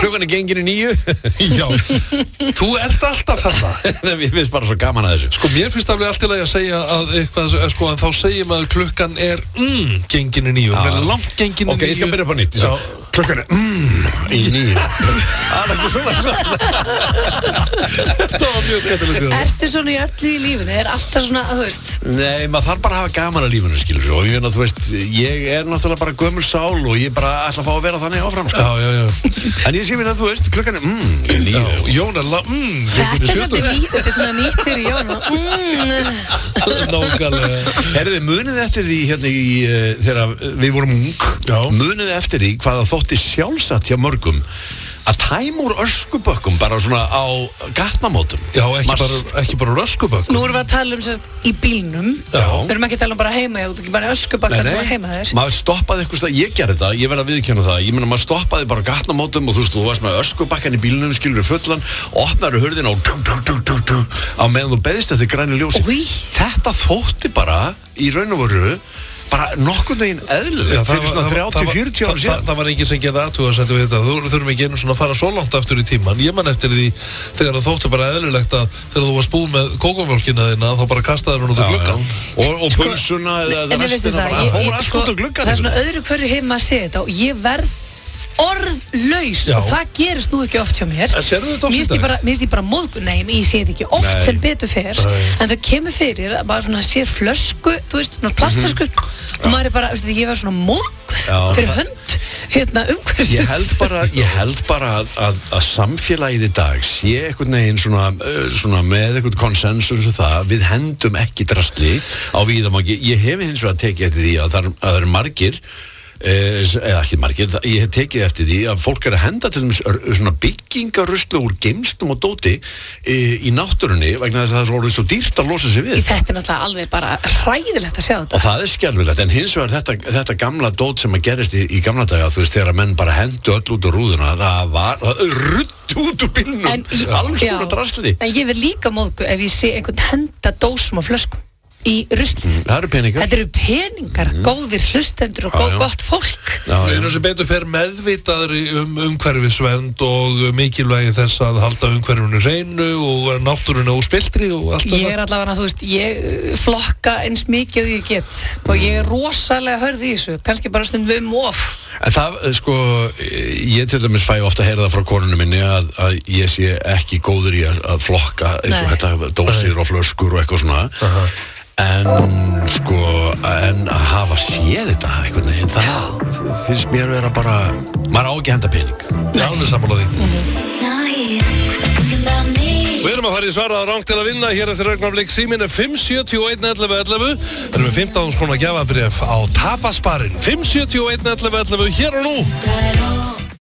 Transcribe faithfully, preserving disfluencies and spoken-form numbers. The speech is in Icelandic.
klukkan er gengin í níu. Já, þú ert alltaf þarna. Mér finnst bara svo gaman að þessu. Sko, mér finnst alveg allt í lagi að segja að eitthvað, sko, að þá segir maður klukkan er mm, gengin í níu. Hún er langt gengin í níu. Ok, ég skal byrja upp á nýtt. Klukkan er mm, í níu. Það er ekki svona. Þetta var mjög skemmtilegt. Ertu svona í öllu í lífinu? Er alltaf svona, þú veist? Nei, maður þarf bara að hafa gaman að lífinu, skilur. Og ég, þú veist, ég er náttúrulega bara gömul sál og ég bara ætla að fá að vera þannig áfram, sko. Já, já, já. En ég sé mér að þú veist, klukkan er mm, í níu. Jón er la... Mm, Þetta er svolítið nýtt, þetta er svona nýtt fyrir Jón. Mm. Nákvæmlega. Herðu, munið eftir því hérna í, uh, þegar við vorum ung, Já. munið eftir því hvaða þótti sjálfsagt hjá mörgum að tæma úr öskubökkum bara svona á gatnamótum. Já, ekki Mas- bara, ekki bara röskubökk. Nú erum við að tala um sérst í bílnum. Já. Við erum ekki að tala um bara heima, þú ert ekki bara öskubakkan sem er heima þér. maður stoppaði eitthvað stað, ég gerði þetta, ég verði að viðkjanna það, ég meina maður stoppaði bara á gatnamótum og þú veist, þú varst með öskubakkan í bílnum, skilur fullan, opnaru hurðina og tug, tug, tug, tug, tug, á meðan þú beðist eftir græni ljósi. Új. Þetta þótti bara í raun og veru bara nokkurn veginn eðlilegt fyrir svona þrjátíu til fjörutíu ára það, síðan. það var enginn sem gerði athugasemd við þetta. Þú þurfum ekki einu svona að fara svo langt aftur í tíman. Ég man eftir því þegar það þótti bara eðlilegt að þegar þú varst búin með kókómjólkina þína þá bara kastaði hún út af gluggann. Og, og pulsuna eða En ég veistu restina það, bara ég, fór ég, allt sko, út af gluggann. það er svona öðru hverju heima að segja þetta og ég verð orðlaus Já. og það gerist nú ekki oft hjá mér. En sérðu þetta oft í Mér finnst dag? ég bara, mér finnst ég bara móðgun, nei, ég sé þetta ekki oft Nei. sem betur fer, Nei. en það kemur fyrir að bara svona sér flösku, þú veist, svona plastflösku og maður er bara, veistu, ég var svona móðgun Já. fyrir hönd, hérna umhverfis. Ég held bara, ég held bara að, að, að samfélagið í dag sé einhvern veginn svona, uh, svona með einhvern konsensus og það, við hendum ekki drastli á víðamangi. Ég hef hins vegar tekið eftir því að það er, að það er margir eða ekki margir, ég hef tekið eftir því að fólk er að henda til dæmis svona byggingaruslu úr geimstum og dóti í, í náttúrunni vegna þess að það er svo orðið svo dýrt að losa sig við. Í þetta er náttúrulega alveg bara hræðilegt að sjá þetta. Og það er skelfilegt, en hins vegar þetta, þetta gamla dót sem að gerist í, í gamla daga, þú veist, þegar að menn bara hendu öll út úr rúðuna, það var, það rutt út úr bílnum, En í- alls já. konar drasli. En ég vil líka móðgu ef ég sé einhvern henda dósum og flöskum í rusli. Það eru peningar. Þetta eru peningar, góðir hlustendur og Já, góð, já. gott fólk. Já, Við já. erum sem betur fer meðvitaðri um umhverfisvernd og mikilvægi þess að halda umhverfinu hreinu og náttúrunu óspiltri og allt Ég er allavega, þú veist, ég flokka eins mikið og ég get og ég er rosalega hörð í þessu, kannski bara stundum um of. En það, sko, ég til dæmis fæ ofta að heyra það frá konunum minni að, að ég sé ekki góður í að, að flokka eins og Nei. þetta dósir og flöskur og eitthvað svona. En, sko, en að hafa séð þetta einhvern veginn, það finnst mér vera bara, maður á ekki að henda pening. Já, hún er sammála því. Við erum að fara í svaraða rang til að vinna hér eftir augnablik. Síminn er fimm sjötíu og eitt ellefu ellefu. Við erum með fimmtán þúsund króna gjafabréf á tapasparinn. fimm sjötíu og eitt ellefu ellefu hér og nú.